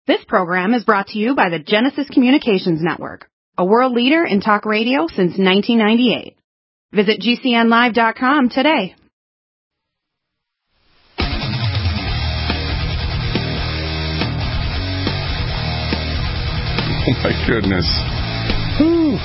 This program is brought to you by the Genesis Communications Network, a world leader in talk radio since 1998. Visit GCNlive.com today. Oh, my goodness. Whew.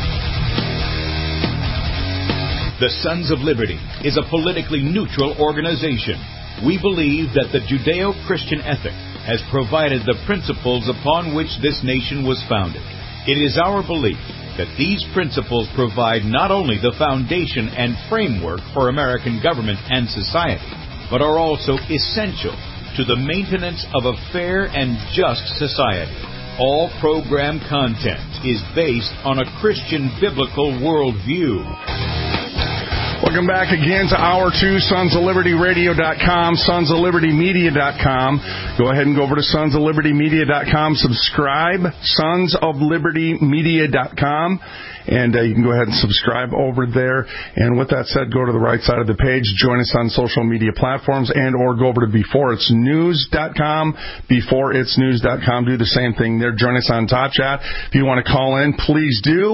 The Sons of Liberty is a politically neutral organization. We believe that the Judeo-Christian ethic has provided the principles upon which this nation was founded. It is our belief that these principles provide not only the foundation and framework for American government and society, but are also essential to the maintenance of a fair and just society. All program content is based on a Christian biblical worldview. Welcome back again to Hour 2, sonsoflibertyradio.com, sonsoflibertymedia.com. Go ahead and go over to sonsoflibertymedia.com, subscribe, sonsoflibertymedia.com, and you can go ahead and subscribe over there. And with that said, go to the right side of the page, join us on social media platforms, and or go over to beforeitsnews.com, beforeitsnews.com. Do the same thing there. Join us on Top Chat. If you want to call in, please do.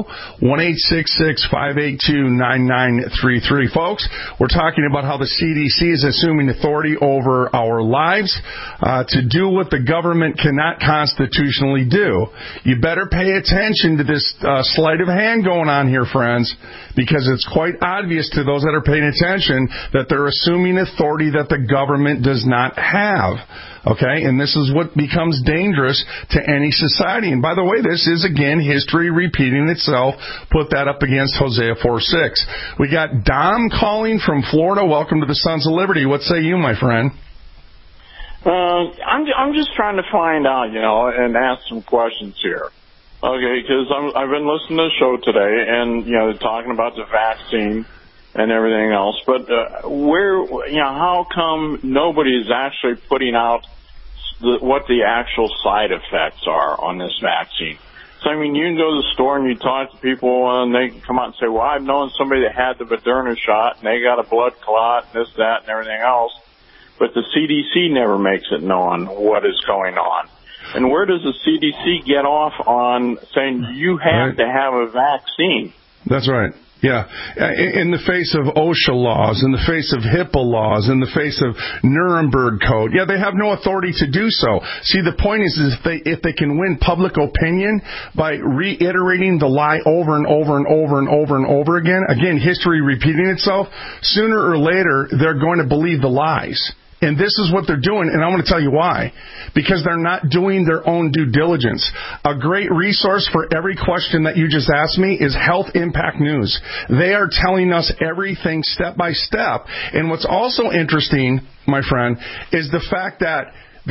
1-866-582-9933. Folks, we're talking about how the CDC is assuming authority over our lives to do what the government cannot constitutionally do. You better pay attention to this sleight of hand going on here, friends, because it's quite obvious to those that are paying attention that they're assuming authority that the government does not have. Okay, and this is what becomes dangerous to any society. And by the way, this is, again, history repeating itself. Put that up against Hosea 4:6. We got Dom calling from Florida. Welcome to the Sons of Liberty. What say you, my friend? I'm just trying to find out, and ask some questions here. Okay, because I've been listening to the show today, and, they're talking about the vaccine and everything else. But how come nobody is actually putting out what the actual side effects are on this vaccine? So, you can go to the store and you talk to people, and they can come out and say, well, I've known somebody that had the Moderna shot, and they got a blood clot, and this, that, and everything else. But the CDC never makes it known what is going on. And where does the CDC get off on saying you have to have a vaccine? That's right. Yeah. In the face of OSHA laws, in the face of HIPAA laws, in the face of Nuremberg Code, they have no authority to do so. See, the point is if they can win public opinion by reiterating the lie over and over and over and over and over again, history repeating itself, sooner or later they're going to believe the lies. And this is what they're doing, and I want to tell you why. Because they're not doing their own due diligence. A great resource for every question that you just asked me is Health Impact News. They are telling us everything step by step. And what's also interesting, my friend, is the fact that the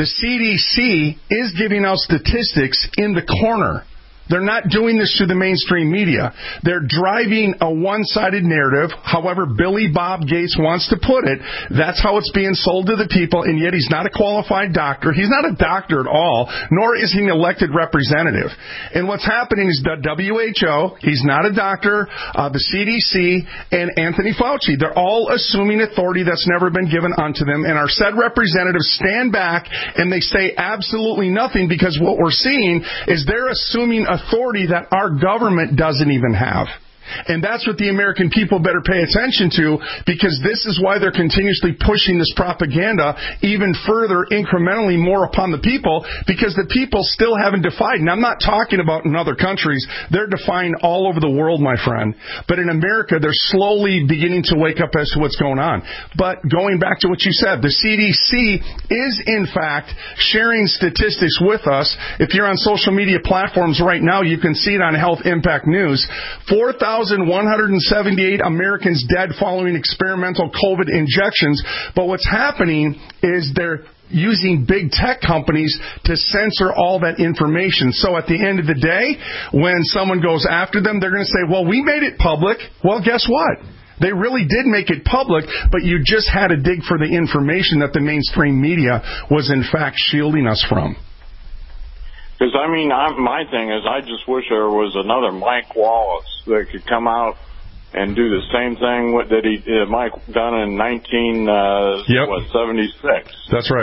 CDC is giving out statistics in the corner. They're not doing this through the mainstream media. They're driving a one-sided narrative, however Billy Bob Gates wants to put it. That's how it's being sold to the people, and yet he's not a qualified doctor. He's not a doctor at all, nor is he an elected representative. And what's happening is the WHO, he's not a doctor, the CDC, and Anthony Fauci. They're all assuming authority that's never been given unto them, and our said representatives stand back and they say absolutely nothing, because what we're seeing is they're assuming authority that our government doesn't even have. And that's what the American people better pay attention to, because this is why they're continuously pushing this propaganda even further, incrementally more upon the people, because the people still haven't defied. And I'm not talking about in other countries. They're defying all over the world, my friend. But in America, they're slowly beginning to wake up as to what's going on. But going back to what you said, the CDC is, in fact, sharing statistics with us. If you're on social media platforms right now, you can see it on Health Impact News. 4,178 Americans dead following experimental COVID injections. But what's happening is they're using big tech companies to censor all that information. So at the end of the day, when someone goes after them, they're going to say, well, we made it public. Well, guess what? They really did make it public, but you just had to dig for the information that the mainstream media was, in fact, shielding us from. Because, my thing is, I just wish there was another Mike Wallace that could come out and do the same thing that Mike done in 76. That's right.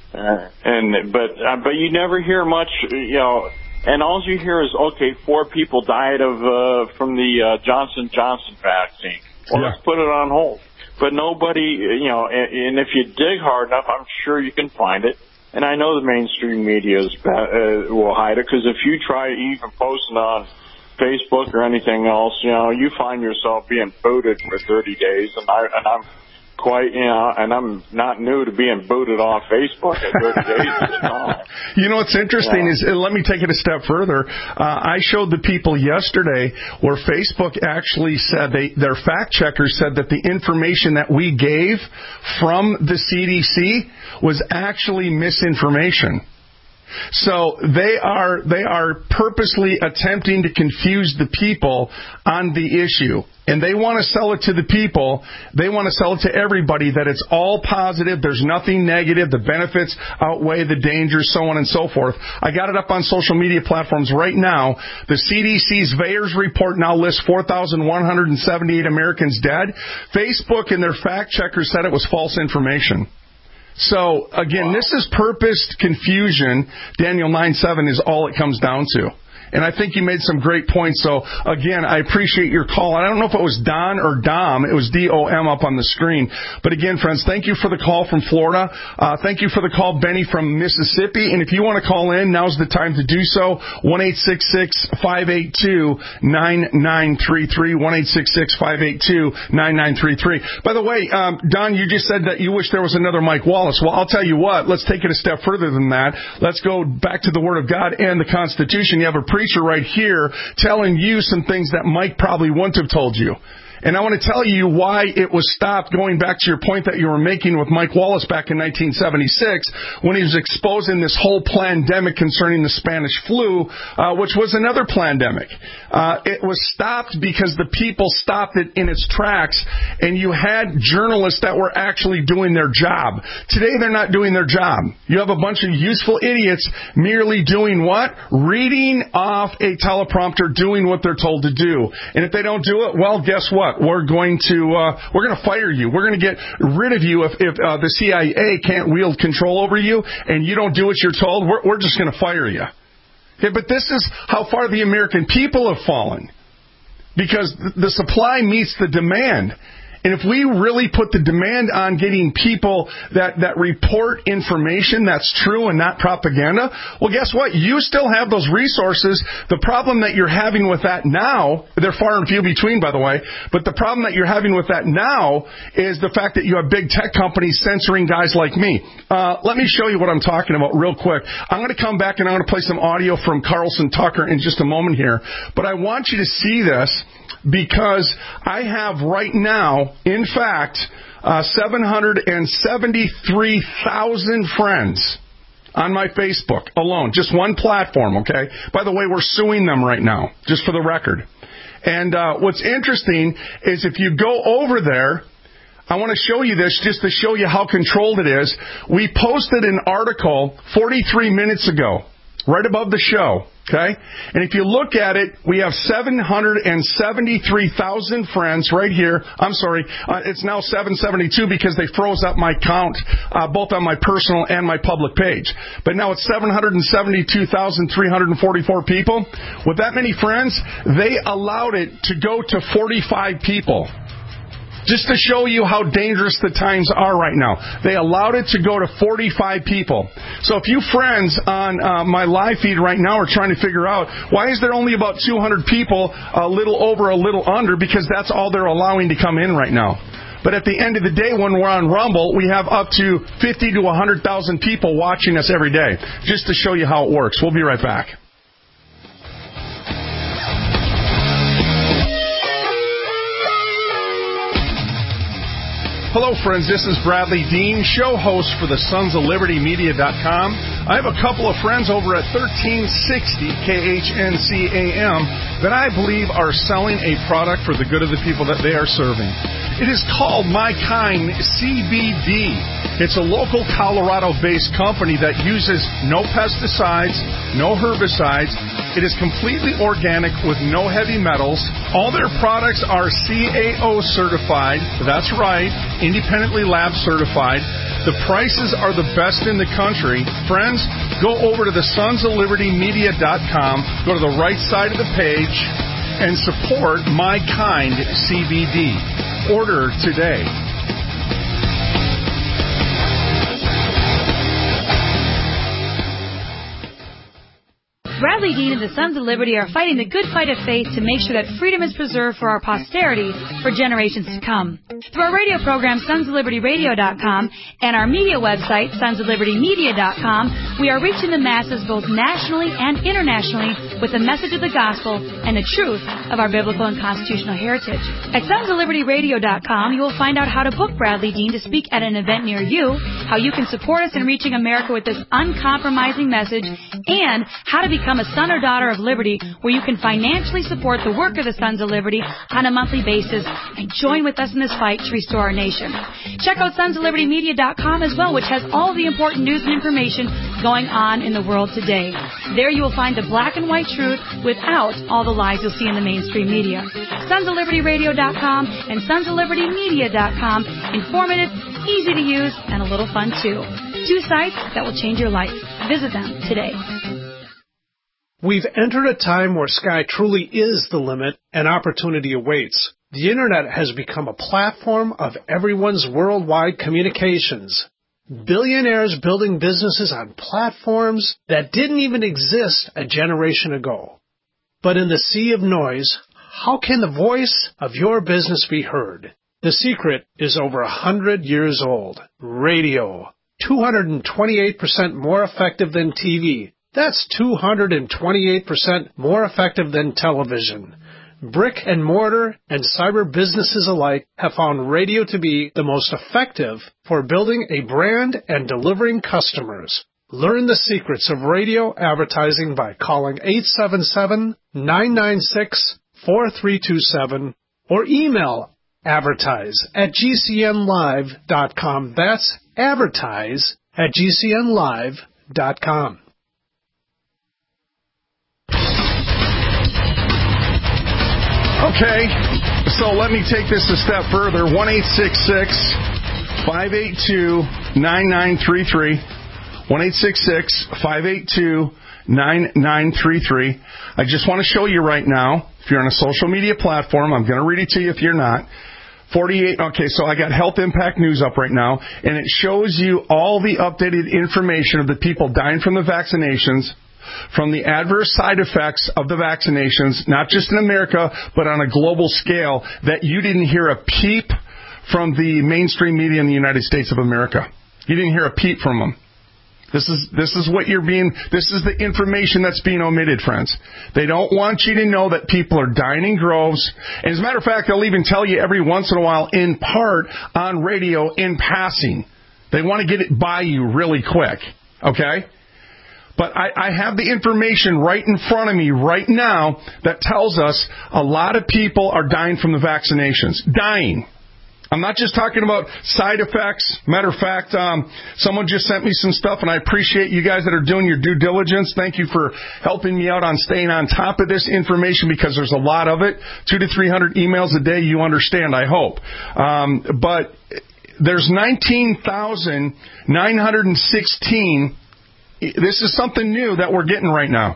But you never hear much, and all you hear is, okay, 4 people died from the Johnson & Johnson vaccine. Well, let's put it on hold. But nobody, and if you dig hard enough, I'm sure you can find it. And I know the mainstream media will hide it, because if you try even posting on Facebook or anything else, you find yourself being booted for 30 days. And I'm quite, and I'm not new to being booted off Facebook at 30 days at a time. What's interesting is, let me take it a step further. I showed the people yesterday where Facebook actually said, their fact checkers said that the information that we gave from the CDC was actually misinformation. So they are purposely attempting to confuse the people on the issue. And they want to sell it to the people. They want to sell it to everybody that it's all positive. There's nothing negative. The benefits outweigh the dangers, so on and so forth. I got it up on social media platforms right now. The CDC's VAERS report now lists 4,178 Americans dead. Facebook and their fact checkers said it was false information. So, again, This is purposed confusion. Daniel 9:7 is all it comes down to. And I think you made some great points. So, again, I appreciate your call. I don't know if it was Don or Dom. It was D-O-M up on the screen. But, again, friends, thank you for the call from Florida. Thank you for the call, Benny, from Mississippi. And if you want to call in, now's the time to do so. 1-866-582-9933. 1-866-582-9933. By the way, Don, you just said that you wish there was another Mike Wallace. Well, I'll tell you what. Let's take it a step further than that. Let's go back to the Word of God and the Constitution. You have a preacher right here telling you some things that Mike probably wouldn't have told you. And I want to tell you why it was stopped, going back to your point that you were making with Mike Wallace back in 1976 when he was exposing this whole pandemic concerning the Spanish flu, which was another pandemic. It was stopped because the people stopped it in its tracks, and you had journalists that were actually doing their job. Today, they're not doing their job. You have a bunch of useful idiots merely doing what? Reading off a teleprompter, doing what they're told to do. And if they don't do it, well, guess what? We're going to fire you. We're going to get rid of you if the CIA can't wield control over you and you don't do what you're told. We're just going to fire you. Okay, but this is how far the American people have fallen, because the supply meets the demand. And if we really put the demand on getting people that report information that's true and not propaganda, well, guess what? You still have those resources. The problem that you're having with that now, they're far and few between, by the way, but the problem that you're having with that now is the fact that you have big tech companies censoring guys like me. Let me show you what I'm talking about real quick. I'm going to come back and I'm going to play some audio from Carlson Tucker in just a moment here. But I want you to see this, because I have right now, in fact, 773,000 friends on my Facebook alone. Just one platform, okay? By the way, we're suing them right now, just for the record. And what's interesting is if you go over there, I want to show you this just to show you how controlled it is. We posted an article 43 minutes ago, right above the show. Okay? And if you look at it, we have 773,000 friends right here. I'm sorry, it's now 772 because they froze up my count, both on my personal and my public page. But now it's 772,344 people. With that many friends, they allowed it to go to 45 people. Just to show you how dangerous the times are right now. They allowed it to go to 45 people. So if you friends on my live feed right now are trying to figure out, why is there only about 200 people, a little over, a little under, because that's all they're allowing to come in right now. But at the end of the day, when we're on Rumble, we have up to 50 to 100,000 people watching us every day, just to show you how it works. We'll be right back. Hello, friends. This is Bradley Dean, show host for the Sons of Liberty Media.com. I have a couple of friends over at 1360 KHNC AM that I believe are selling a product for the good of the people that they are serving. It is called My Kind CBD. It's a local Colorado-based company that uses no pesticides, no herbicides, It is completely organic with no heavy metals. All their products are CAO certified. That's right, independently lab certified. The prices are the best in the country. Friends, go over to the sonsoflibertymedia.com, go to the right side of the page, and support My Kind CBD. Order today. Bradley Dean and the Sons of Liberty are fighting the good fight of faith to make sure that freedom is preserved for our posterity for generations to come. Through our radio program, sonsoflibertyradio.com, and our media website, sonsoflibertymedia.com, we are reaching the masses both nationally and internationally with the message of the gospel and the truth of our biblical and constitutional heritage. At sonsoflibertyradio.com, you will find out how to book Bradley Dean to speak at an event near you, how you can support us in reaching America with this uncompromising message, and how to become a son or daughter of liberty, where you can financially support the work of the Sons of Liberty on a monthly basis and join with us in this fight to restore our nation. Check out sonsoflibertymedia.com as well, which has all the important news and information going on in the world today. There you will find the black and white truth without all the lies you'll see in the mainstream media. sonsoflibertyradio.com and sonsoflibertymedia.com. Informative, easy to use, and a little fun too. 2 sites that will change your life. Visit them today. We've entered a time where sky truly is the limit and opportunity awaits. The Internet has become a platform of everyone's worldwide communications. Billionaires building businesses on platforms that didn't even exist a generation ago. But in the sea of noise, how can the voice of your business be heard? The secret is over 100 years old. Radio. 228% more effective than TV. That's 228% more effective than television. Brick and mortar and cyber businesses alike have found radio to be the most effective for building a brand and delivering customers. Learn the secrets of radio advertising by calling 877-996-4327 or email advertise@gcnlive.com. That's advertise@gcnlive.com. Okay, so let me take this a step further. 1-866-582-9933. 1-866-582-9933. I just want to show you right now, if you're on a social media platform, I'm going to read it to you if you're not. 48, okay, so I got Health Impact News up right now, and it shows you all the updated information of the people dying from the vaccinations, from the adverse side effects of the vaccinations, not just in America, but on a global scale, that you didn't hear a peep from the mainstream media in the United States of America. You didn't hear a peep from them. This is the information that's being omitted, friends. They don't want you to know that people are dying in groves. And as a matter of fact, they'll even tell you every once in a while, in part, on radio, in passing. They want to get it by you really quick. Okay? But I have the information right in front of me right now that tells us a lot of people are dying from the vaccinations. Dying. I'm not just talking about side effects. Matter of fact, someone just sent me some stuff, and I appreciate you guys that are doing your due diligence. Thank you for helping me out on staying on top of this information, because there's a lot of it. 200 to 300 emails a day, you understand, I hope. But there's 19,916... This is something new that we're getting right now.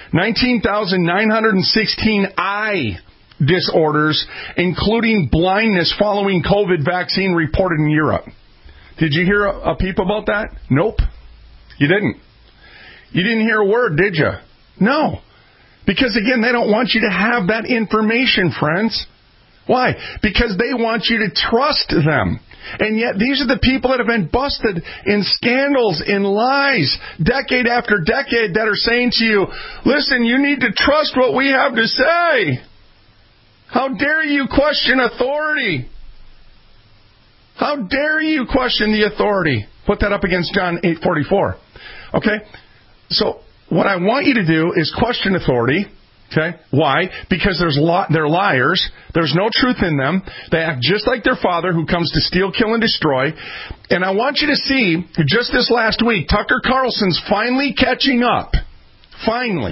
19,916 eye disorders, including blindness following COVID vaccine reported in Europe. Did you hear a peep about that? Nope. You didn't. You didn't hear a word, did you? No. Because, again, they don't want you to have that information, friends. Why? Because they want you to trust them. And yet these are the people that have been busted in scandals, in lies, decade after decade, that are saying to you, listen, you need to trust what we have to say. How dare you question authority? How dare you question the authority? Put that up against John 8:44. Okay? So what I want you to do is question authority. Okay? Why? Because they're liars. There's no truth in them. They act just like their father, who comes to steal, kill, and destroy. And I want you to see, just this last week, Tucker Carlson's finally catching up. Finally.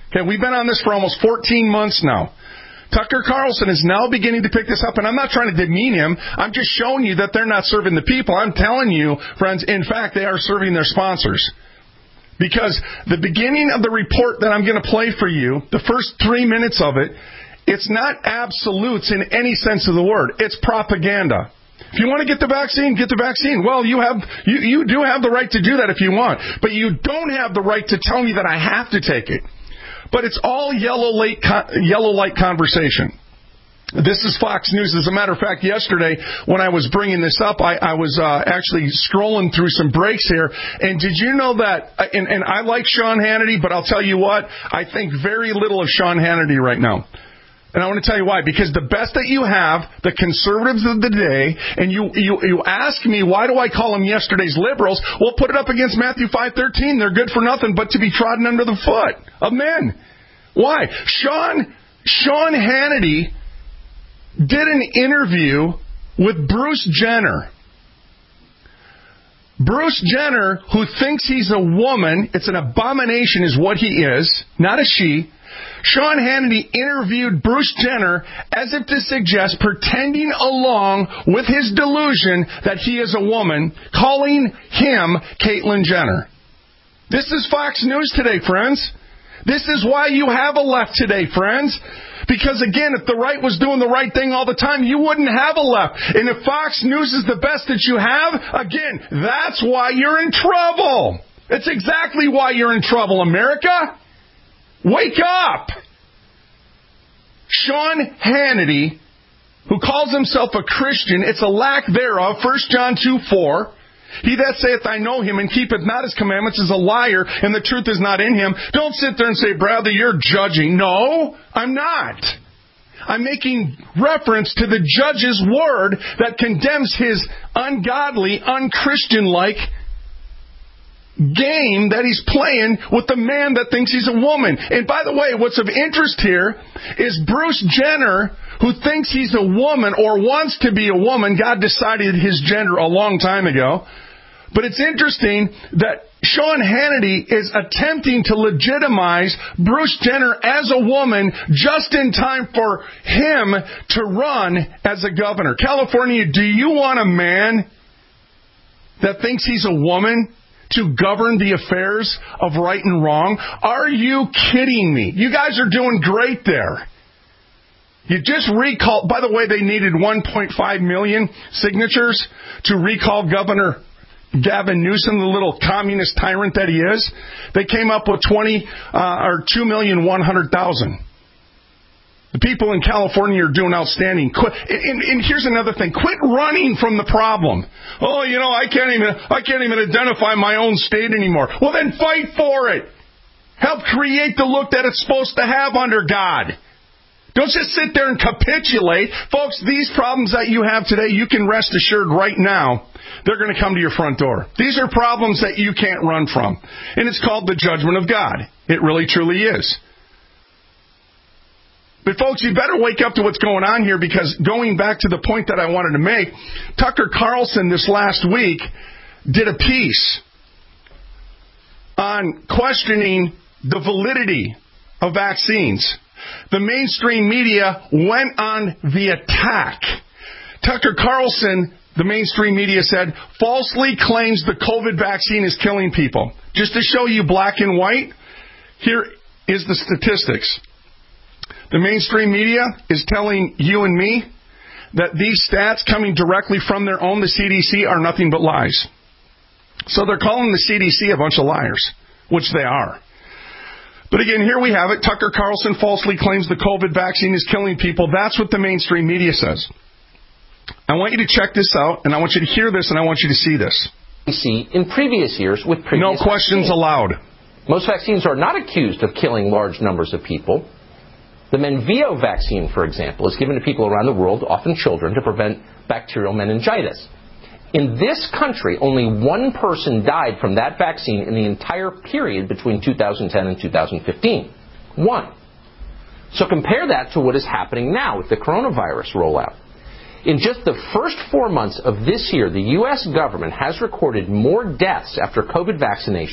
Okay, we've been on this for almost 14 months now. Tucker Carlson is now beginning to pick this up, and I'm not trying to demean him. I'm just showing you that they're not serving the people. I'm telling you, friends, in fact, they are serving their sponsors. Because the beginning of the report that I'm going to play for you, the first 3 minutes of it, it's not absolutes in any sense of the word. It's propaganda. If you want to get the vaccine, get the vaccine. Well, you do have the right to do that if you want. But you don't have the right to tell me that I have to take it. But it's all yellow light conversation. This is Fox News. As a matter of fact, yesterday when I was bringing this up, I was actually scrolling through some breaks here. And did you know that, and I like Sean Hannity, but I'll tell you what, I think very little of Sean Hannity right now. And I want to tell you why. Because the best that you have, the conservatives of the day, and you ask me, why do I call them yesterday's liberals? Well, put it up against Matthew 5:13. They're good for nothing but to be trodden under the foot of men. Why? Sean Hannity did an interview with Bruce Jenner. Bruce Jenner, who thinks he's a woman, it's an abomination is what he is, not a she. Sean Hannity interviewed Bruce Jenner as if to suggest, pretending along with his delusion that he is a woman, calling him Caitlyn Jenner. This is Fox News today, friends. This is why you have a left today, friends. Because again, if the right was doing the right thing all the time, you wouldn't have a left. And if Fox News is the best that you have, again, that's why you're in trouble. It's exactly why you're in trouble, America. Wake up! Sean Hannity, who calls himself a Christian, it's a lack thereof, 1 John 2:4. He that saith, I know him, and keepeth not his commandments is a liar, and the truth is not in him. Don't sit there and say, brother, you're judging. No, I'm not. I'm making reference to the judge's word that condemns his ungodly, unchristian-like game that he's playing with the man that thinks he's a woman. And by the way, what's of interest here is Bruce Jenner, who thinks he's a woman or wants to be a woman. God decided his gender a long time ago. But it's interesting that Sean Hannity is attempting to legitimize Bruce Jenner as a woman just in time for him to run as a governor. California, do you want a man that thinks he's a woman to govern the affairs of right and wrong? Are you kidding me? You guys are doing great there. You just recall, by the way, they needed 1.5 million signatures to recall Governor Gavin Newsom, the little communist tyrant that he is. They came up with 2,100,000. The people in California are doing outstanding. And here's another thing. Quit running from the problem. Oh, I can't even identify my own state anymore. Well, then fight for it. Help create the look that it's supposed to have under God. Don't just sit there and capitulate. Folks, these problems that you have today, you can rest assured right now, they're going to come to your front door. These are problems that you can't run from. And it's called the judgment of God. It really, truly is. But folks, you better wake up to what's going on here, because going back to the point that I wanted to make, Tucker Carlson this last week did a piece on questioning the validity of vaccines. The mainstream media went on the attack. Tucker Carlson, the mainstream media said, falsely claims the COVID vaccine is killing people. Just to show you black and white, here is the statistics. The mainstream media is telling you and me that these stats coming directly from their own, the CDC, are nothing but lies. So they're calling the CDC a bunch of liars, which they are. But again, here we have it. Tucker Carlson falsely claims the COVID vaccine is killing people. That's what the mainstream media says. I want you to check this out, and I want you to hear this, and I want you to see this. In previous years with previous No questions vaccines. allowed. Most vaccines are not accused of killing large numbers of people. The Menveo vaccine, for example, is given to people around the world, often children, to prevent bacterial meningitis. In this country, only one person died from that vaccine in the entire period between 2010 and 2015. One. So compare that to what is happening now with the coronavirus rollout. In just the first 4 months of this year, the U.S. government has recorded more deaths after COVID vaccinations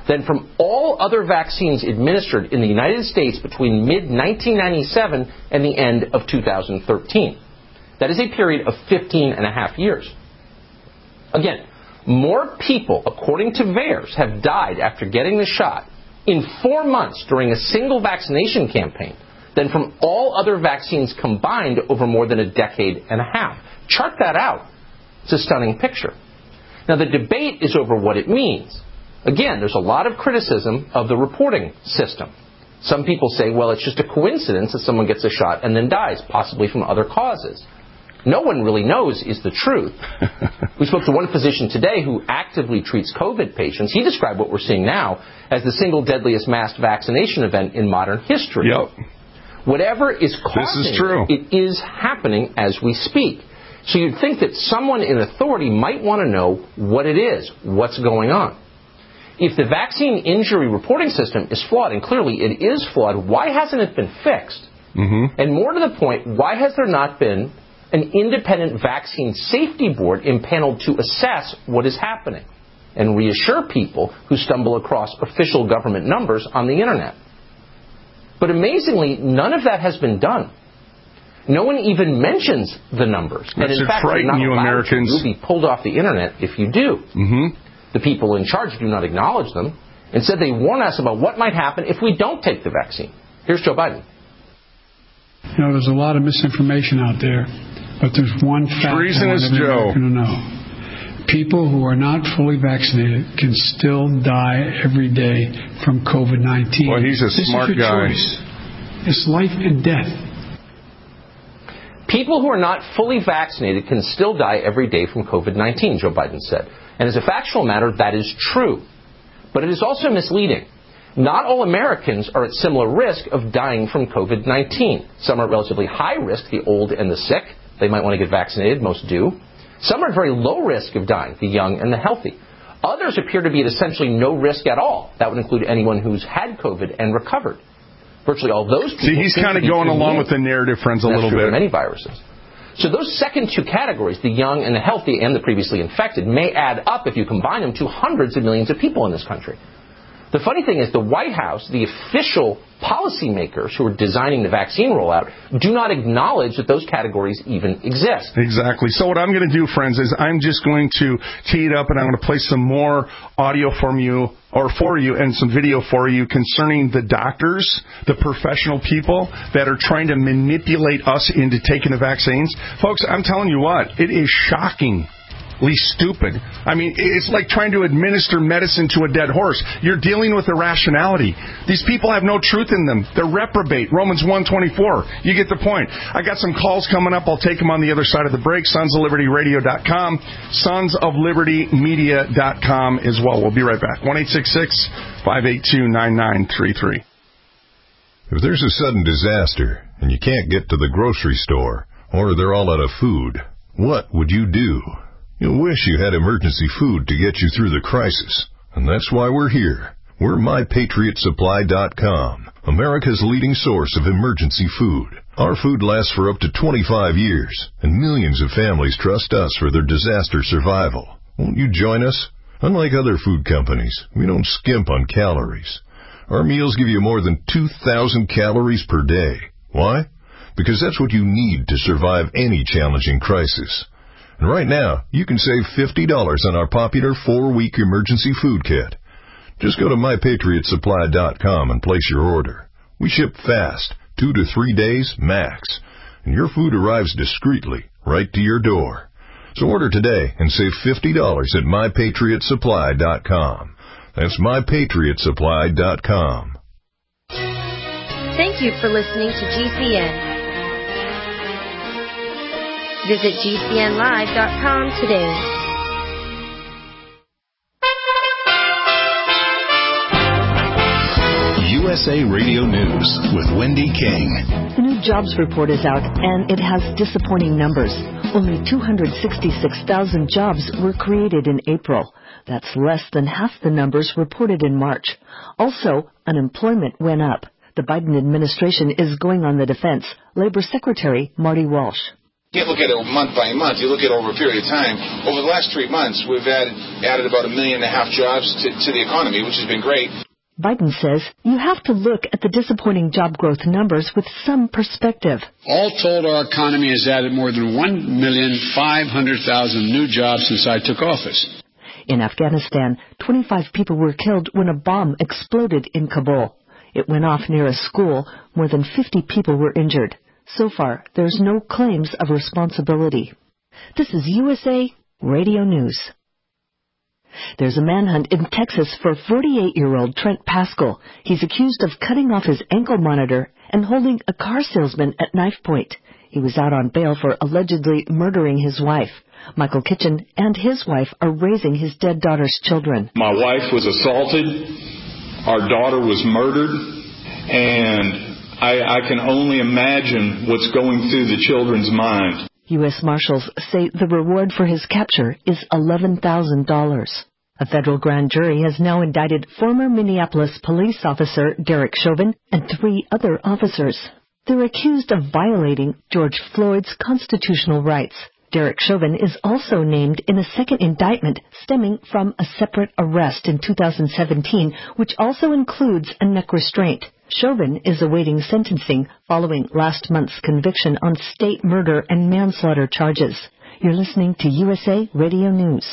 than from all other vaccines administered in the United States between mid-1997 and the end of 2013. That is a period of 15 and a half years. Again, more people, according to VAERS, have died after getting the shot in 4 months during a single vaccination campaign than from all other vaccines combined over more than a decade and a half. Chart that out. It's a stunning picture. Now, the debate is over what it means. Again, there's a lot of criticism of the reporting system. Some people say, well, it's just a coincidence that someone gets a shot and then dies, possibly from other causes. No one really knows is the truth. We spoke to one physician today who actively treats COVID patients. He described what we're seeing now as the single deadliest mass vaccination event in modern history. Yep. Whatever is causing it is happening as we speak. So you'd think that someone in authority might want to know what it is, what's going on. If the vaccine injury reporting system is flawed, and clearly it is flawed, why hasn't it been fixed? Mm-hmm. And more to the point, why has there not been an independent vaccine safety board impaneled to assess what is happening and reassure people who stumble across official government numbers on the internet? But amazingly, none of that has been done. No one even mentions the numbers. That and in fact, frighten you Americans. You'll be pulled off the internet if you do. Mm-hmm. The people in charge do not acknowledge them. Instead, they warn us about what might happen if we don't take the vaccine. Here's Joe Biden. You know, there's a lot of misinformation out there, but there's one fact I want every American to know. People who are not fully vaccinated can still die every day from COVID-19. Well, he's a smart guy. Choice. It's life and death. People who are not fully vaccinated can still die every day from COVID-19, Joe Biden said. And as a factual matter, that is true. But it is also misleading. Not all Americans are at similar risk of dying from COVID-19. Some are at relatively high risk, the old and the sick. They might want to get vaccinated. Most do. Some are at very low risk of dying, the young and the healthy. Others appear to be at essentially no risk at all. That would include anyone who's had COVID and recovered. Virtually all those people. See, he's kind of going along with the narrative, friends, a little bit. Many viruses. So those second two categories, the young and the healthy and the previously infected, may add up, if you combine them, to hundreds of millions of people in this country. The funny thing is the White House, the official policymakers who are designing the vaccine rollout, do not acknowledge that those categories even exist. Exactly. So what I'm going to do, friends, is I'm just going to tee it up and I'm going to play some more audio for you and some video for you concerning the doctors, the professional people that are trying to manipulate us into taking the vaccines. Folks, I'm telling you what, it is shockingly stupid. I mean, it's like trying to administer medicine to a dead horse. You're dealing with irrationality. These people have no truth in them. They're reprobate. Romans 1:24. You get the point. I got some calls coming up. I'll take them on the other side of the break. SonsOfLibertyRadio.com. SonsOfLibertyMedia.com as well. We'll be right back. 1-866-582-9933. If there's a sudden disaster and you can't get to the grocery store or they're all out of food, what would you do? You'll wish you had emergency food to get you through the crisis. And that's why we're here. We're MyPatriotSupply.com, America's leading source of emergency food. Our food lasts for up to 25 years, and millions of families trust us for their disaster survival. Won't you join us? Unlike other food companies, we don't skimp on calories. Our meals give you more than 2,000 calories per day. Why? Because that's what you need to survive any challenging crisis. And right now, you can save $50 on our popular 4-week emergency food kit. Just go to MyPatriotSupply.com and place your order. We ship fast, 2 to 3 days max, and your food arrives discreetly right to your door. So order today and save $50 at MyPatriotSupply.com. That's MyPatriotSupply.com. Thank you for listening to GCN. Visit GCNlive.com today. USA Radio News with Wendy King. The new jobs report is out, and it has disappointing numbers. Only 266,000 jobs were created in April. That's less than half the numbers reported in March. Also, unemployment went up. The Biden administration is going on the defense. Labor Secretary Marty Walsh. You can't look at it month by month. You look at it over a period of time. Over the last 3 months, we've added about 1.5 million jobs to the economy, which has been great. Biden says you have to look at the disappointing job growth numbers with some perspective. All told, our economy has added more than 1,500,000 new jobs since I took office. In Afghanistan, 25 people were killed when a bomb exploded in Kabul. It went off near a school. More than 50 people were injured. So far, there's no claims of responsibility. This is USA Radio News. There's a manhunt in Texas for 48-year-old Trent Pascal. He's accused of cutting off his ankle monitor and holding a car salesman at knife point. He was out on bail for allegedly murdering his wife. Michael Kitchen and his wife are raising his dead daughter's children. My wife was assaulted. Our daughter was murdered. And I can only imagine what's going through the children's mind. U.S. Marshals say the reward for his capture is $11,000. A federal grand jury has now indicted former Minneapolis police officer Derek Chauvin and 3 other officers. They're accused of violating George Floyd's constitutional rights. Derek Chauvin is also named in a second indictment stemming from a separate arrest in 2017, which also includes a neck restraint. Chauvin is awaiting sentencing following last month's conviction on state murder and manslaughter charges. You're listening to USA Radio News.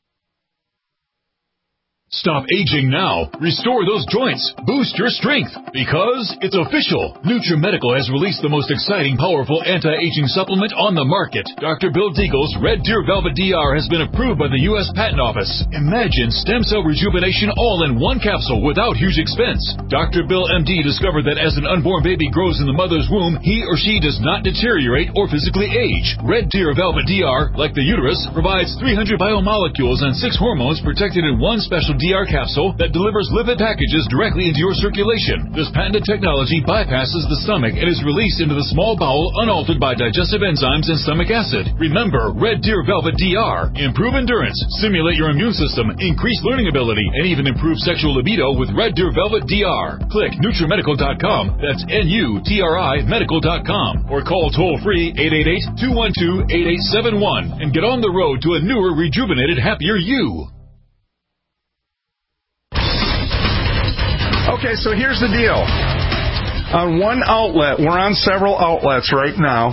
Stop aging now. Restore those joints. Boost your strength. Because it's official. NutriMedical has released the most exciting, powerful anti-aging supplement on the market. Dr. Bill Deagle's Red Deer Velvet DR has been approved by the U.S. Patent Office. Imagine stem cell rejuvenation all in one capsule without huge expense. Dr. Bill MD discovered that as an unborn baby grows in the mother's womb, he or she does not deteriorate or physically age. Red Deer Velvet DR, like the uterus, provides 300 biomolecules and 6 hormones protected in one special DR capsule that delivers lipid packages directly into your circulation. This patented technology bypasses the stomach and is released into the small bowel unaltered by digestive enzymes and stomach acid. Remember, Red Deer Velvet DR. Improve endurance, stimulate your immune system, increase learning ability, and even improve sexual libido with Red Deer Velvet DR. Click NutriMedical.com. That's NUTRI Medical.com. Or call toll-free 888-212-8871 and get on the road to a newer, rejuvenated, happier you. Okay, so here's the deal. On one outlet, we're on several outlets right now.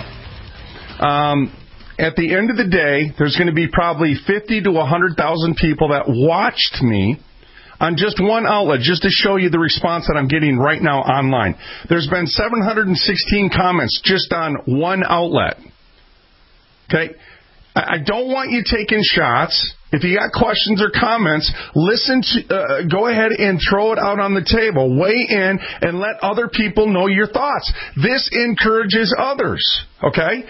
At the end of the day, there's going to be probably 50 to 100,000 people that watched me on just one outlet, just to show you the response that I'm getting right now online. There's been 716 comments just on one outlet. Okay? I don't want you taking shots. If you got questions or comments, go ahead and throw it out on the table. Weigh in and let other people know your thoughts. This encourages others. Okay?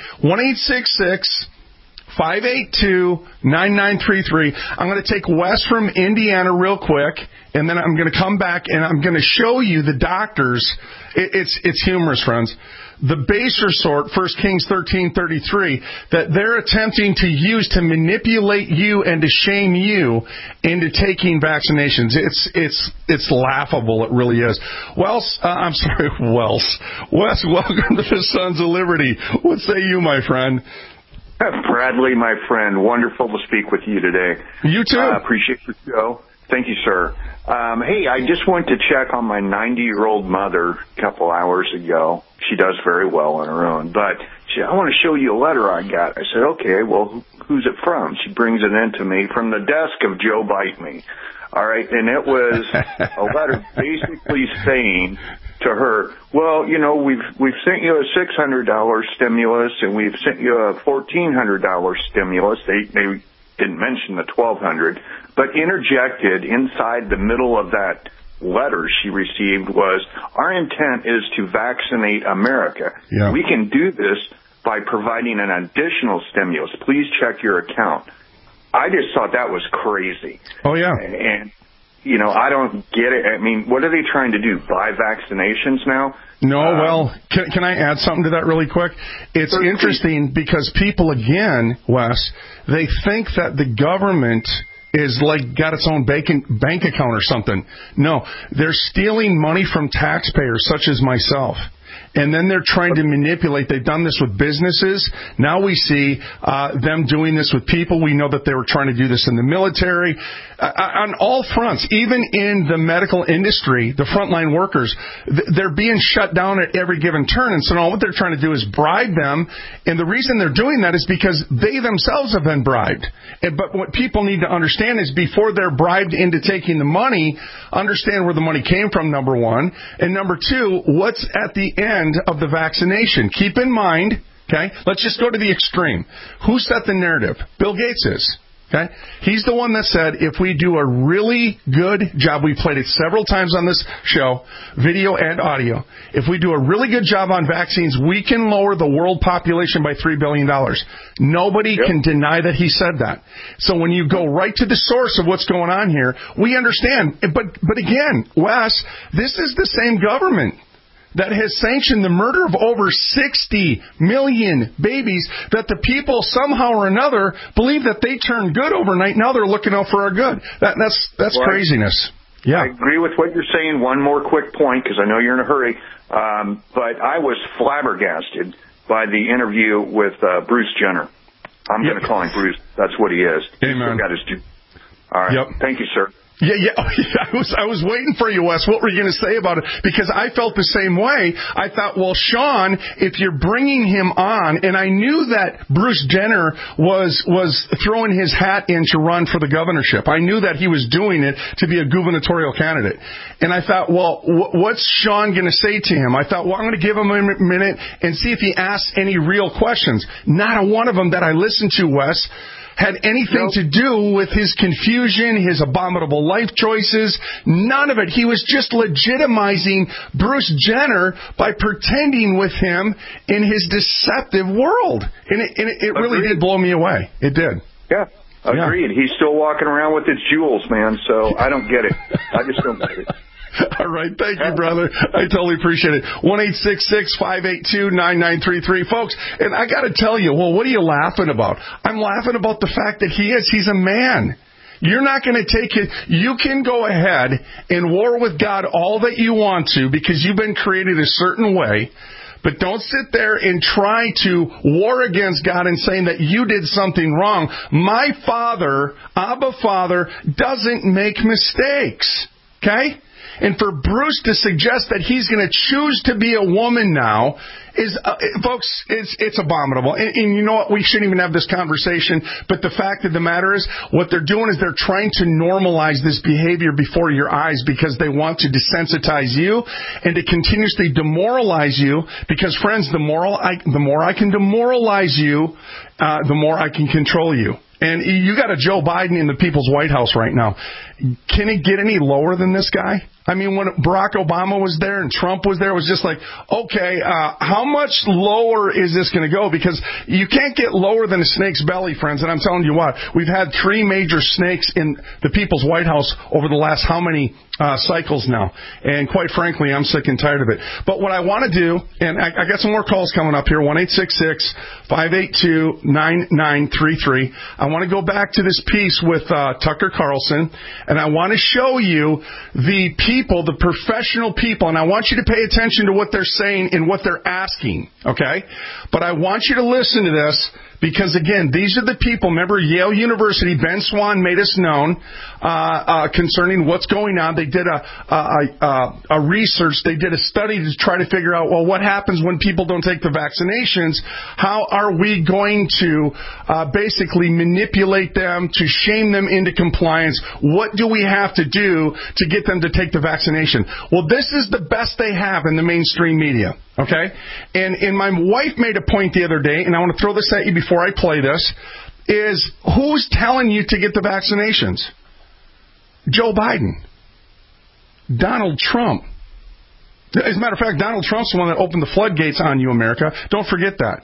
1-866-582-9933. I'm going to take Wes from Indiana real quick, and then I'm going to come back and I'm going to show you the doctors. It's humorous, friends. The baser sort, 1 Kings 13:33, that they're attempting to use to manipulate you and to shame you into taking vaccinations. It's laughable. It really is. Wes, Wes, welcome to the Sons of Liberty. What say you, my friend? Bradley, my friend, wonderful to speak with you today. You too. Appreciate the show. Thank you, sir. Hey, I just went to check on my 90-year-old mother a couple hours ago. She does very well on her own, but I want to show you a letter I got. I said, okay, well, who's it from? She brings it in to me from the desk of Joe Bite Me. All right, and it was a letter basically saying to her, well, you know, we've sent you a $600 stimulus and we've sent you a $1,400 stimulus. They didn't mention the $1,200, but interjected inside the middle of that letter she received was, our intent is to vaccinate America. Yeah. We can do this by providing an additional stimulus. Please check your account. I just thought that was crazy. Oh, yeah. And you know, I don't get it. I mean, what are they trying to do, buy vaccinations now? No, well, can I add something to that really quick? It's interesting because people, again, Wes, they think that the government is like got its own bank account or something. No, they're stealing money from taxpayers such as myself. And then they're trying to manipulate. They've done this with businesses. Now we see them doing this with people. We know that they were trying to do this in the military. On all fronts, even in the medical industry, the frontline workers, they're being shut down at every given turn. And so now what they're trying to do is bribe them. And the reason they're doing that is because they themselves have been bribed. But what people need to understand is before they're bribed into taking the money, understand where the money came from, number one. And number two, what's at the end of the vaccination. Keep in mind, okay, let's just go to the extreme. Who set the narrative? Bill Gates is. Okay? He's the one that said if we do a really good job, we played it several times on this show, video and audio. If we do a really good job on vaccines, we can lower the world population by $3 billion. Nobody can deny that he said that. So when you go right to the source of what's going on here, we understand. But again, Wes, this is the same government that has sanctioned the murder of over 60 million babies that the people somehow or another believe that they turned good overnight. Now they're looking out for our good. That's well, craziness. Yeah. I agree with what you're saying. One more quick point, because I know you're in a hurry. But I was flabbergasted by the interview with Bruce Jenner. I'm going to call him Bruce. That's what he is. Amen. He's got his due. All right. Yep. Thank you, sir. Yeah. I was waiting for you, Wes. What were you going to say about it? Because I felt the same way. I thought, well, Sean, if you're bringing him on, and I knew that Bruce Jenner was throwing his hat in to run for the governorship. I knew that he was doing it to be a gubernatorial candidate. And I thought, well, what's Sean going to say to him? I thought, well, I'm going to give him a minute and see if he asks any real questions. Not a one of them that I listened to, Wes, had anything to do with his confusion, his abominable life choices. None of it. He was just legitimizing Bruce Jenner by pretending with him in his deceptive world. And it really did blow me away. It did. Yeah. Agreed. He's still walking around with his jewels, man, so I don't get it. I just don't get it. All right. Thank you, brother. I totally appreciate it. 1-866-582-9933. Folks, and I got to tell you, well, what are you laughing about? I'm laughing about the fact that he's a man. You're not going to take it. You can go ahead and war with God all that you want to because you've been created a certain way. But don't sit there and try to war against God and saying that you did something wrong. My Father, Abba Father, doesn't make mistakes. Okay? And for Bruce to suggest that he's going to choose to be a woman now is, folks, it's abominable. And you know what? We shouldn't even have this conversation. But the fact of the matter is, what they're doing is they're trying to normalize this behavior before your eyes because they want to desensitize you and to continuously demoralize you. Because, friends, the more I can demoralize you, the more I can control you. And you got a Joe Biden in the People's White House right now. Can it get any lower than this guy? I mean, when Barack Obama was there and Trump was there, it was just like, okay, how much lower is this going to go? Because you can't get lower than a snake's belly, friends. And I'm telling you what, we've had 3 major snakes in the People's White House over the last how many cycles now. And quite frankly, I'm sick and tired of it. But what I want to do, and I got some more calls coming up here, 1-866-582-9933. I want to go back to this piece with Tucker Carlson, and I want to show you the people, the professional people, and I want you to pay attention to what they're saying and what they're asking, okay? But I want you to listen to this because, again, these are the people. Remember, Yale University, Ben Swan made us known concerning what's going on. They did a research. They did a study to try to figure out, well, what happens when people don't take the vaccinations? How are we going to basically manipulate them, to shame them into compliance? What do we have to do to get them to take the vaccination? Well, this is the best they have in the mainstream media. Okay? And my wife made a point the other day, and I want to throw this at you before I play this, is who's telling you to get the vaccinations? Joe Biden. Donald Trump. As a matter of fact, Donald Trump's the one that opened the floodgates on you, America. Don't forget that.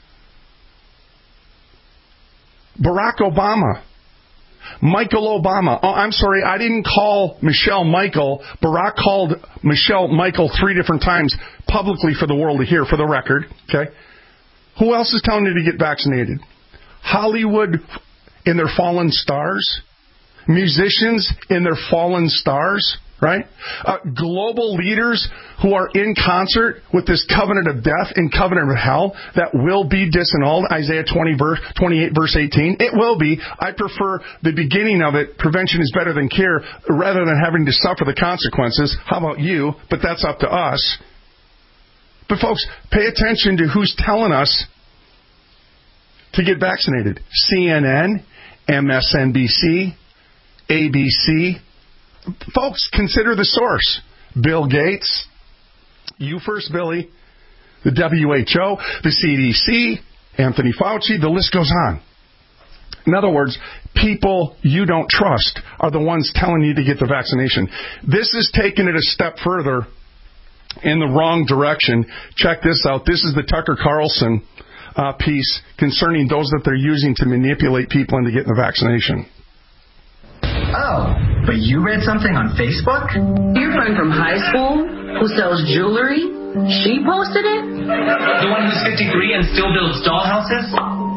Barack Obama. Michael Obama. Oh, I'm sorry, I didn't call Michelle Michael. Barack called Michelle Michael 3 different times publicly for the world to hear, for the record. Okay? Who else is telling you to get vaccinated? Hollywood in their fallen stars? Musicians in their fallen stars? right? Global leaders who are in concert with this covenant of death and covenant of hell that will be disannulled. Isaiah 28, verse 18. It will be. I prefer the beginning of it. Prevention is better than cure, rather than having to suffer the consequences. How about you? But that's up to us. But folks, pay attention to who's telling us to get vaccinated. CNN, MSNBC, ABC. Folks, consider the source. Bill Gates, you first, Billy, the WHO, the CDC, Anthony Fauci, the list goes on. In other words, people you don't trust are the ones telling you to get the vaccination. This is taking it a step further in the wrong direction. Check this out. This is the Tucker Carlson piece concerning those that they're using to manipulate people into getting the vaccination. Oh, but you read something on Facebook? Your friend from high school who sells jewelry? She posted it? The one who's 53 and still builds dollhouses?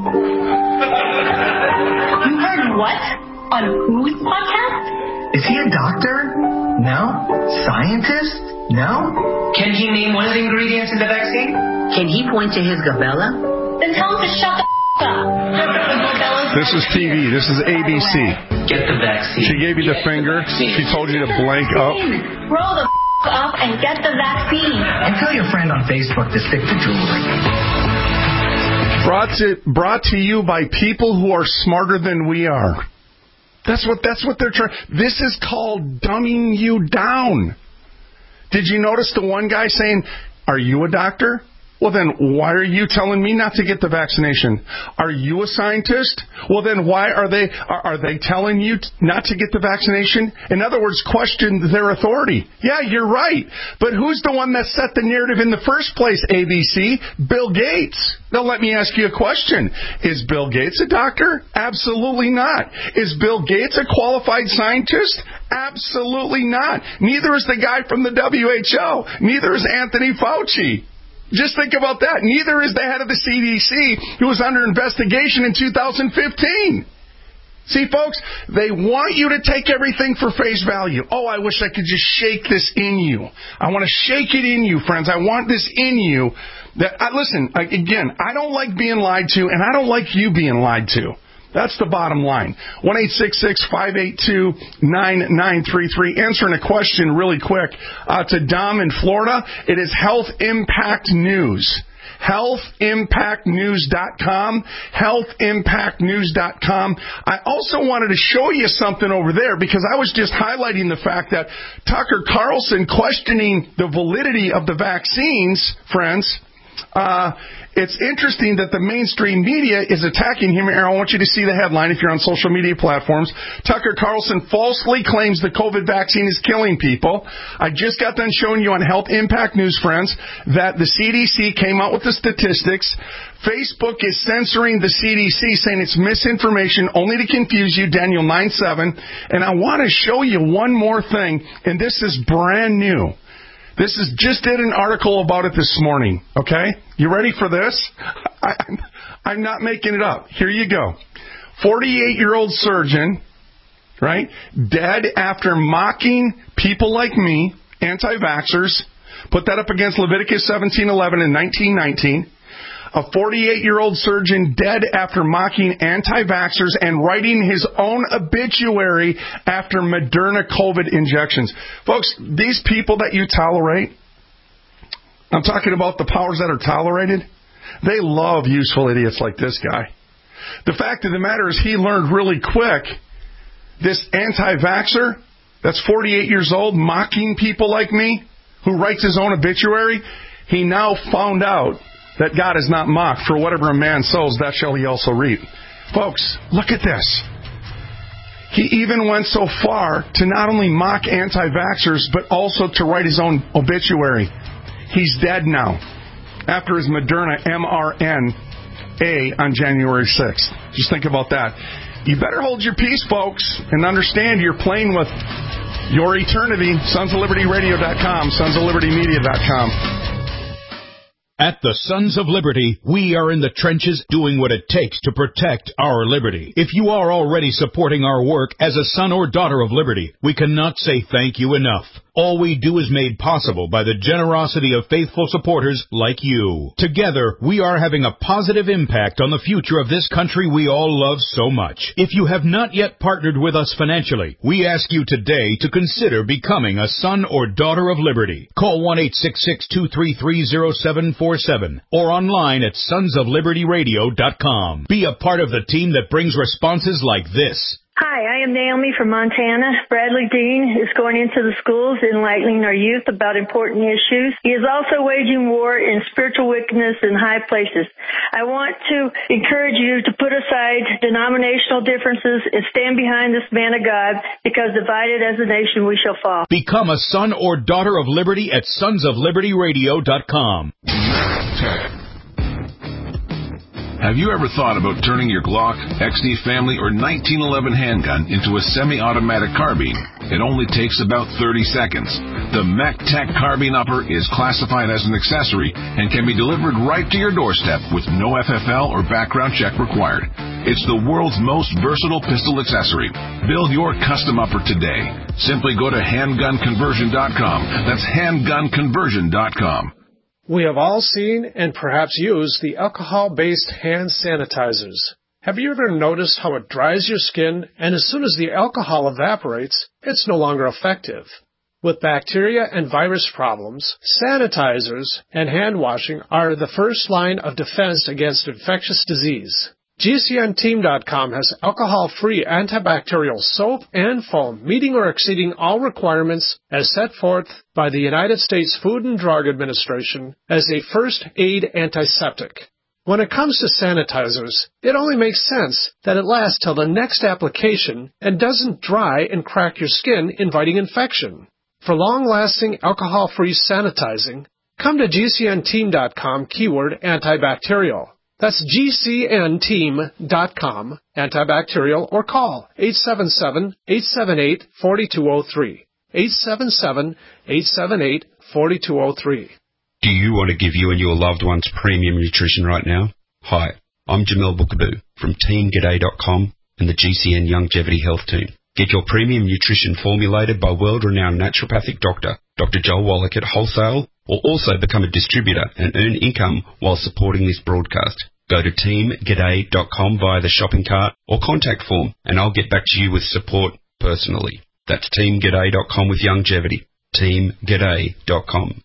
You heard what? On whose podcast? Is he a doctor? No. Scientist? No. Can he name one of the ingredients in the vaccine? Can he point to his gabella? Then tell him to shut the up. This is TV. This is ABC. Get the vaccine. She gave you the finger. She told you to blank up. Roll the up and get the vaccine. And tell your friend on Facebook to stick to jewelry. Brought to you by people who are smarter than we are. That's what they're trying. This is called dumbing you down. Did you notice the one guy saying, "Are you a doctor? Well, then why are you telling me not to get the vaccination? Are you a scientist? Well, then why are they telling you not to get the vaccination?" In other words, question their authority. Yeah, you're right. But who's the one that set the narrative in the first place, ABC? Bill Gates. Now, let me ask you a question. Is Bill Gates a doctor? Absolutely not. Is Bill Gates a qualified scientist? Absolutely not. Neither is the guy from the WHO. Neither is Anthony Fauci. Just think about that. Neither is the head of the CDC, who was under investigation in 2015. See, folks, they want you to take everything for face value. Oh, I wish I could just shake this in you. I want to shake it in you, friends. I want this in you. Listen, again, I don't like being lied to, and I don't like you being lied to. That's the bottom line. 1-866-582-9933. Answering a question really quick to Dom in Florida. It is Health Impact News. HealthImpactNews.com. HealthImpactNews.com. I also wanted to show you something over there because I was just highlighting the fact that Tucker Carlson questioning the validity of the vaccines, friends. It's interesting that the mainstream media is attacking him. I want you to see the headline if you're on social media platforms. Tucker Carlson falsely claims the COVID vaccine is killing people. I just got done showing you on Health Impact News, friends, that the CDC came out with the statistics. Facebook is censoring the CDC, saying it's misinformation only to confuse you, Daniel 9:7. And I want to show you one more thing, and this is brand new. This is just did an article about it this morning, okay? You ready for this? I'm not making it up. Here you go. 48-year-old surgeon, right, dead after mocking people like me, anti-vaxxers. Put that up against Leviticus 17:11 in 1919. A 48-year-old surgeon dead after mocking anti-vaxxers and writing his own obituary after Moderna COVID injections. Folks, these people that you tolerate, I'm talking about the powers that are tolerated, they love useful idiots like this guy. The fact of the matter is he learned really quick, this anti-vaxxer that's 48 years old, mocking people like me, who writes his own obituary, he now found out that God is not mocked. For whatever a man sows, that shall he also reap. Folks, look at this. He even went so far to not only mock anti-vaxxers, but also to write his own obituary. He's dead now, after his Moderna mRNA on January 6th. Just think about that. You better hold your peace, folks, and understand you're playing with your eternity. SonsOfLibertyRadio.com, SonsOfLibertyMedia.com. At the Sons of Liberty, we are in the trenches doing what it takes to protect our liberty. If you are already supporting our work as a son or daughter of liberty, we cannot say thank you enough. All we do is made possible by the generosity of faithful supporters like you. Together, we are having a positive impact on the future of this country we all love so much. If you have not yet partnered with us financially, we ask you today to consider becoming a son or daughter of liberty. Call 1-866-233-0747 or online at sonsoflibertyradio.com. Be a part of the team that brings responses like this. Hi, I am Naomi from Montana. Bradley Dean is going into the schools enlightening our youth about important issues. He is also waging war in spiritual wickedness in high places. I want to encourage you to put aside denominational differences and stand behind this man of God, because divided as a nation we shall fall. Become a son or daughter of liberty at sonsoflibertyradio.com. Have you ever thought about turning your Glock, XD Family, or 1911 handgun into a semi-automatic carbine? It only takes about 30 seconds. The MacTac Carbine Upper is classified as an accessory and can be delivered right to your doorstep with no FFL or background check required. It's the world's most versatile pistol accessory. Build your custom upper today. Simply go to handgunconversion.com. That's handgunconversion.com. We have all seen and perhaps used the alcohol-based hand sanitizers. Have you ever noticed how it dries your skin, and as soon as the alcohol evaporates, it's no longer effective? With bacteria and virus problems, sanitizers and hand washing are the first line of defense against infectious disease. GCNteam.com has alcohol-free antibacterial soap and foam, meeting or exceeding all requirements as set forth by the United States Food and Drug Administration as a first-aid antiseptic. When it comes to sanitizers, it only makes sense that it lasts till the next application and doesn't dry and crack your skin, inviting infection. For long-lasting alcohol-free sanitizing, come to GCNteam.com, keyword antibacterial. That's GCNteam.com, antibacterial, or call 877-878-4203. 877-878-4203. Do you want to give you and your loved ones premium nutrition right now? Hi, I'm Jamel Bookaboo from TeamG'day.com and the GCN Longevity Health Team. Get your premium nutrition formulated by world-renowned naturopathic doctor, Dr. Joel Wallach at Wholesale, or also become a distributor and earn income while supporting this broadcast. Go to teamg'day.com via the shopping cart or contact form, and I'll get back to you with support personally. That's teamg'day.com with longevity. teamg'day.com.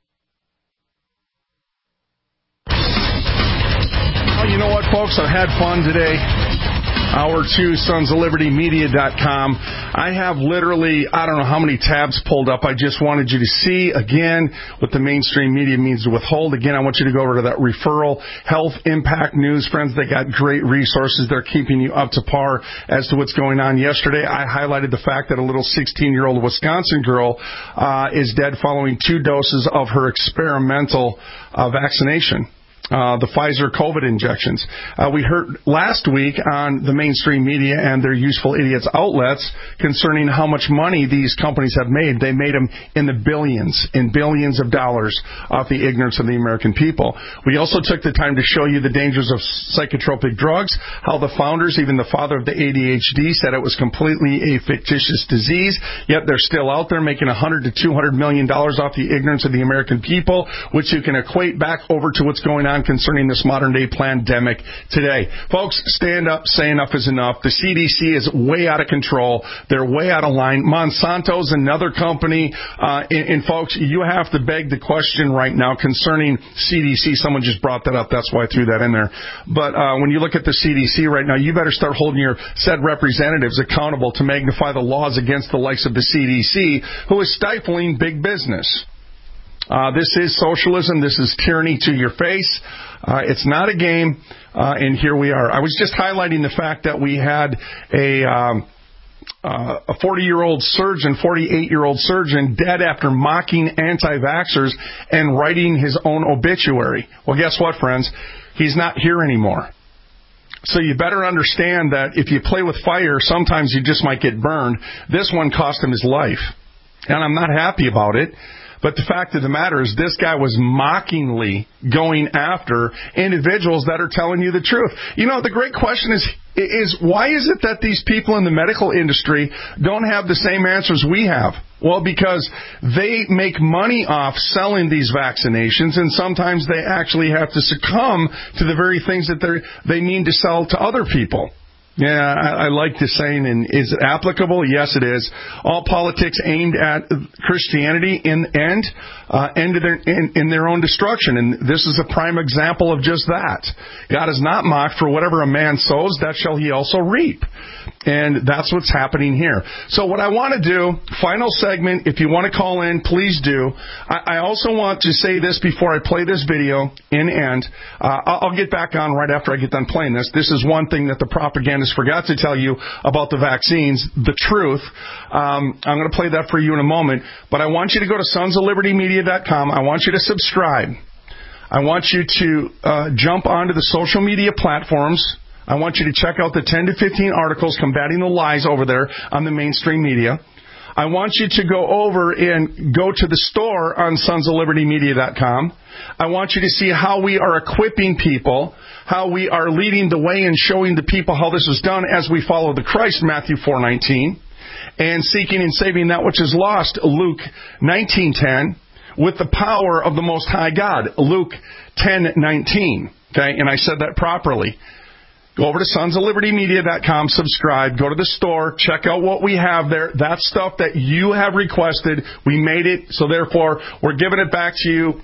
Oh, you know what, folks? I've had fun today. Hour 2, sonsoflibertymedia.com. I have literally, I don't know how many tabs pulled up. I just wanted you to see, again, what the mainstream media means to withhold. Again, I want you to go over to that referral, Health Impact News. Friends, they got great resources. They're keeping you up to par as to what's going on. Yesterday, I highlighted the fact that a little 16-year-old Wisconsin girl is dead following 2 doses of her experimental vaccination. The Pfizer COVID injections. We heard last week on the mainstream media and their useful idiots outlets concerning how much money these companies have made. They made them in the billions of dollars off the ignorance of the American people. We also took the time to show you the dangers of psychotropic drugs, how the founders, even the father of the ADHD, said it was completely a fictitious disease, yet they're still out there making $100 to $200 million off the ignorance of the American people, which you can equate back over to what's going on concerning this modern-day pandemic today. Folks, stand up, say enough is enough. The CDC is way out of control. They're way out of line. Monsanto's another company. And folks, you have to beg the question right now concerning CDC. Someone just brought that up. That's why I threw that in there. But when you look at the CDC right now, you better start holding your said representatives accountable to magnify the laws against the likes of the CDC, who is stifling big business. This is socialism. This is tyranny to your face. It's not a game, and here we are. I was just highlighting the fact that we had a 40-year-old surgeon, 48-year-old surgeon, dead after mocking anti-vaxxers and writing his own obituary. Well, guess what, friends? He's not here anymore. So you better understand that if you play with fire, sometimes you just might get burned. This one cost him his life, and I'm not happy about it. But the fact of the matter is this guy was mockingly going after individuals that are telling you the truth. You know, the great question is why is it that these people in the medical industry don't have the same answers we have? Well, because they make money off selling these vaccinations, and sometimes they actually have to succumb to the very things that they mean to sell to other people. Yeah, I like the saying, and is it applicable? Yes, it is. All politics aimed at Christianity in their own destruction, and this is a prime example of just that. God is not mocked, for whatever a man sows, that shall he also reap. And that's what's happening here. So what I want to do, final segment, if you want to call in, please do. I also want to say this before I play this video and end. I'll get back on right after I get done playing this. This is one thing that the propagandists forgot to tell you about the vaccines, the truth. I'm going to play that for you in a moment. But I want you to go to sonsoflibertymedia.com. I want you to subscribe. I want you to jump onto the social media platforms. I want you to check out the 10 to 15 articles combating the lies over there on the mainstream media. I want you to go over and go to the store on sonsoflibertymedia.com. I want you to see how we are equipping people, how we are leading the way and showing the people how this is done as we follow the Christ, Matthew 4:19, and seeking and saving that which is lost, Luke 19:10, with the power of the Most High God, Luke 10:19. Okay, and I said that properly. Go over to sonsoflibertymedia.com, subscribe, go to the store, check out what we have there. That's stuff that you have requested. We made it, so therefore we're giving it back to you.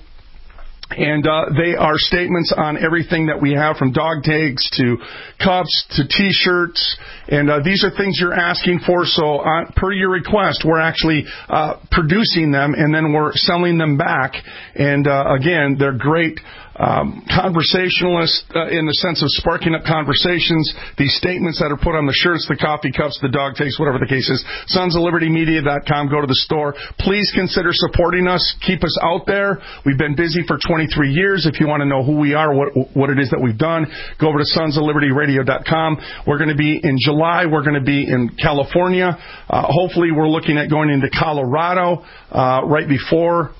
And they are statements on everything that we have, from dog tags to cups to T-shirts. And these are things you're asking for. So per your request, we're actually producing them, and then we're selling them back. And again, they're great conversationalists in the sense of sparking up conversations. These statements that are put on the shirts, the coffee cups, the dog tags, whatever the case is. sonsoflibertymedia.com. Go to the store. Please consider supporting us. Keep us out there. We've been busy for 23 years. If you want to know who we are, what it is that we've done, go over to sonsoflibertyradio.com. We're going to be in July. We're going to be in California. Hopefully, we're looking at going into Colorado right before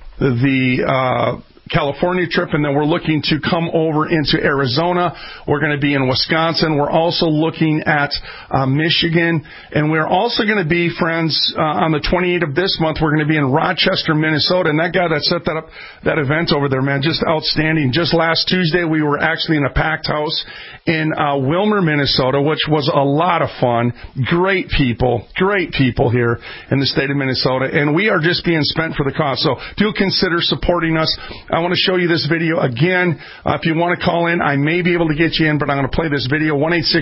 the California trip, and then we're looking to come over into Arizona. We're going to be in Wisconsin. We're also looking at Michigan, and we're also going to be, friends, on the 28th of this month, we're going to be in Rochester, Minnesota, and that guy that set that event over there, man, just outstanding. Just last Tuesday, we were actually in a packed house in Wilmer, Minnesota, which was a lot of fun. Great people here in the state of Minnesota, and we are just being spent for the cause. So do consider supporting us. I want to show you this video again. If you want to call in, I may be able to get you in, but I'm going to play this video,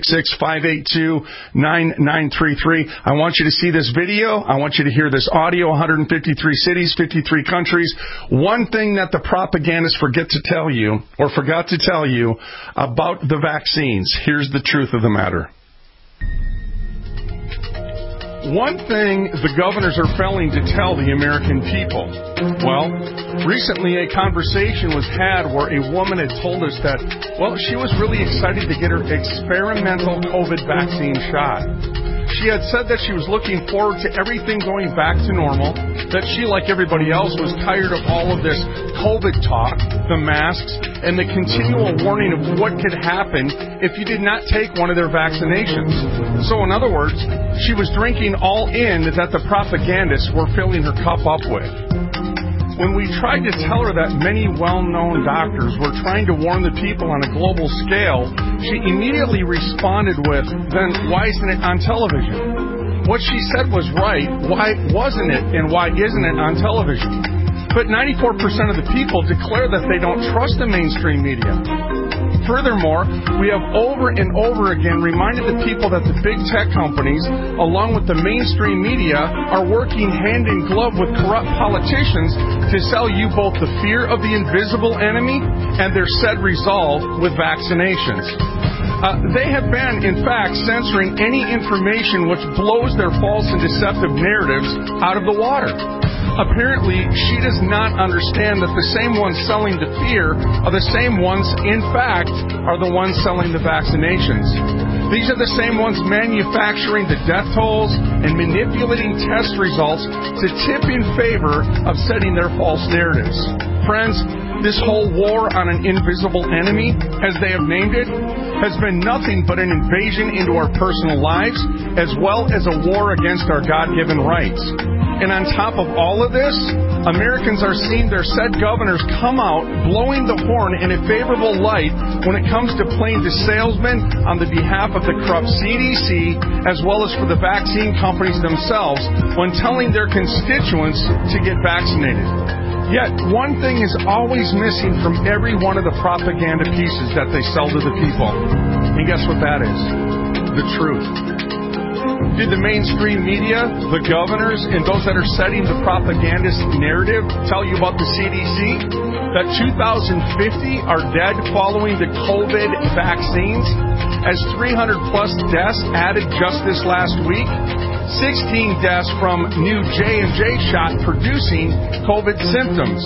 1-866-582-9933. I want you to see this video. I want you to hear this audio, 153 cities, 53 countries. One thing that the propagandists forgot to tell you about the vaccines. Here's the truth of the matter. One thing the governors are failing to tell the American people. Well, recently a conversation was had where a woman had told us that, well, she was really excited to get her experimental COVID vaccine shot. She had said that she was looking forward to everything going back to normal, that she, like everybody else, was tired of all of this COVID talk, the masks, and the continual warning of what could happen if you did not take one of their vaccinations. So, in other words, she was drinking all in that the propagandists were filling her cup up with. When we tried to tell her that many well-known doctors were trying to warn the people on a global scale, she immediately responded with, then why isn't it on television? What she said was right. Why wasn't it, and why isn't it on television? But 94% of the people declare that they don't trust the mainstream media. Furthermore, we have over and over again reminded the people that the big tech companies, along with the mainstream media, are working hand in glove with corrupt politicians to sell you both the fear of the invisible enemy and their said resolve with vaccinations. They have been, in fact, censoring any information which blows their false and deceptive narratives out of the water. Apparently, she does not understand that the same ones selling the fear are the same ones, in fact, are the ones selling the vaccinations. These are the same ones manufacturing the death tolls and manipulating test results to tip in favor of setting their false narratives. Friends, this whole war on an invisible enemy, as they have named it, has been nothing but an invasion into our personal lives, as well as a war against our God-given rights. And on top of all of this, Americans are seeing their said governors come out blowing the horn in a favorable light when it comes to playing the salesman on the behalf of the corrupt CDC, as well as for the vaccine companies themselves, when telling their constituents to get vaccinated. Yet, one thing is always missing from every one of the propaganda pieces that they sell to the people. And guess what that is? The truth. Did the mainstream media, the governors, and those that are setting the propagandist narrative tell you about the CDC? That 2,050 are dead following the COVID vaccines? As 300-plus deaths added just this last week? 16 deaths from new J&J shot producing COVID symptoms.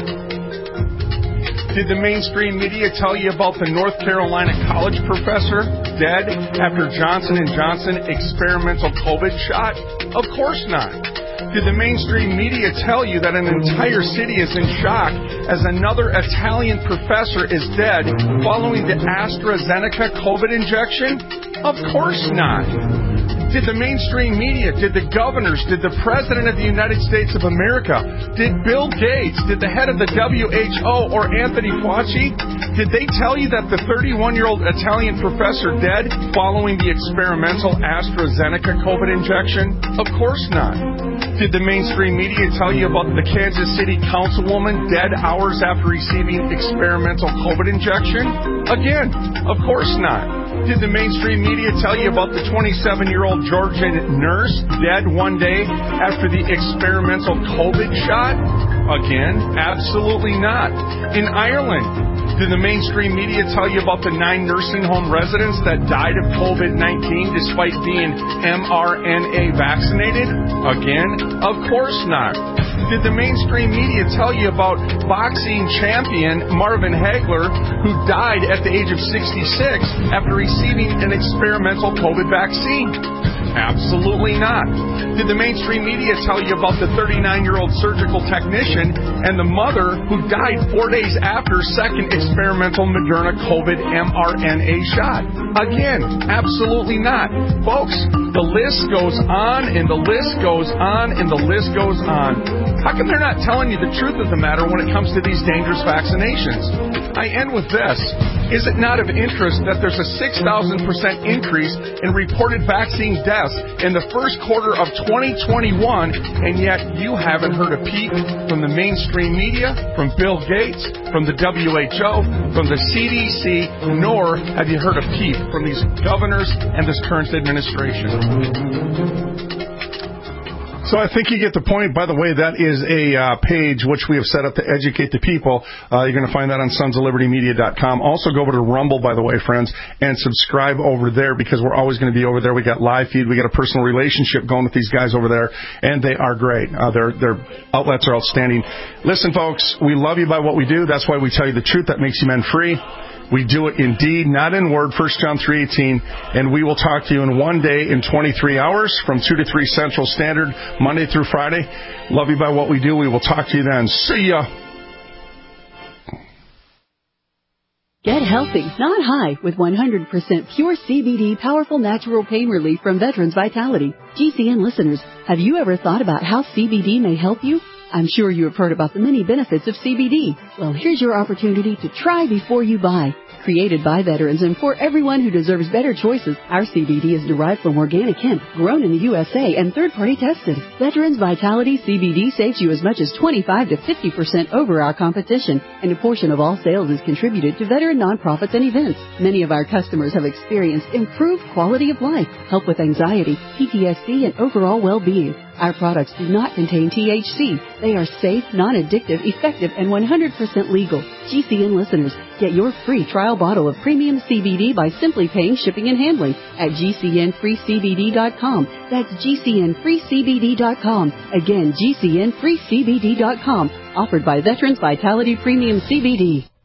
Did the mainstream media tell you about the North Carolina college professor dead after Johnson & Johnson experimental COVID shot? Of course not. Did the mainstream media tell you that an entire city is in shock as another Italian professor is dead following the AstraZeneca COVID injection? Of course not. Did the mainstream media, did the governors, did the President of the United States of America, did Bill Gates, did the head of the WHO or Anthony Fauci, did they tell you that the 31-year-old Italian professor dead following the experimental AstraZeneca COVID injection? Of course not. Did the mainstream media tell you about the Kansas City councilwoman dead hours after receiving experimental COVID injection? Again, of course not. Did the mainstream media tell you about the 27-year-old Georgian nurse dead one day after the experimental COVID shot? Again, absolutely not. In Ireland, did the mainstream media tell you about the 9 nursing home residents that died of COVID-19 despite being mRNA vaccinated? Again, of course not. Did the mainstream media tell you about boxing champion Marvin Hagler, who died at the age of 66 after receiving an experimental COVID vaccine? Absolutely not. Did the mainstream media tell you about the 39-year-old surgical technician and the mother who died 4 days after second experimental Moderna COVID mRNA shot? Again, absolutely not. Folks, the list goes on and the list goes on and the list goes on. How come they're not telling you the truth of the matter when it comes to these dangerous vaccinations? I end with this. Is it not of interest that there's a 6,000% increase in reported vaccine deaths in the first quarter of 2021, and yet you haven't heard a peep from the mainstream media, from Bill Gates, from the WHO, from the CDC, nor have you heard a peep from these governors and this current administration? So I think you get the point. By the way, that is a page which we have set up to educate the people. You're going to find that on sonsoflibertymedia.com. Also go over to Rumble, by the way, friends, and subscribe over there because we're always going to be over there. We got live feed. We got a personal relationship going with these guys over there, and they are great. Their outlets are outstanding. Listen, folks, we love you by what we do. That's why we tell you the truth. That makes you men free. We do it in deed, not in word, 1 John 3:18, and we will talk to you in one day in 23 hours from 2 to 3 Central Standard, Monday through Friday. Love you by what we do. We will talk to you then. See ya. Get healthy, not high, with 100% pure CBD powerful natural pain relief from Veterans Vitality. GCN listeners, have you ever thought about how CBD may help you? I'm sure you have heard about the many benefits of CBD. Well, here's your opportunity to try before you buy. Created by veterans and for everyone who deserves better choices, our CBD is derived from organic hemp, grown in the USA, and third-party tested. Veterans Vitality CBD saves you as much as 25 to 50% over our competition, and a portion of all sales is contributed to veteran nonprofits and events. Many of our customers have experienced improved quality of life, help with anxiety, PTSD, and overall well-being. Our products do not contain THC. They are safe, non-addictive, effective, and 100% legal. GCN listeners, get your free trial bottle of premium CBD by simply paying shipping and handling at GCNFreeCBD.com. That's GCNFreeCBD.com. Again, GCNFreeCBD.com. Offered by Veterans Vitality Premium CBD.